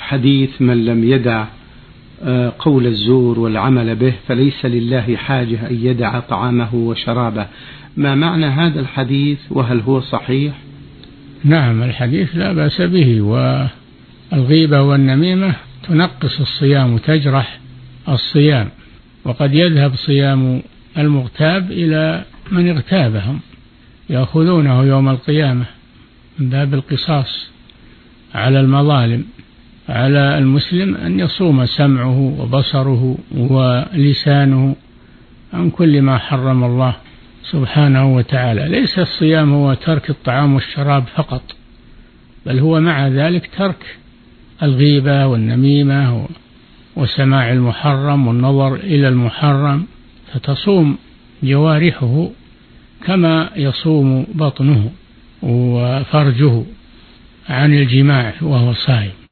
حديث من لم يدع قول الزور والعمل به فليس لله حاجة أن يدع طعامه وشرابه، ما معنى هذا الحديث وهل هو صحيح؟ نعم، الحديث لا بأس به، والغيبة والنميمة تنقص الصيام وتجرح الصيام، وقد يذهب صيام المغتاب إلى من اغتابهم، يأخذونه يوم القيامة من باب القصاص على المظالم. على المسلم أن يصوم سمعه وبصره ولسانه عن كل ما حرم الله سبحانه وتعالى. ليس الصيام هو ترك الطعام والشراب فقط، بل هو مع ذلك ترك الغيبة والنميمة وسماع المحرم والنظر إلى المحرم، فتصوم جوارحه كما يصوم بطنه وفرجه عن الجماع وهو صائم.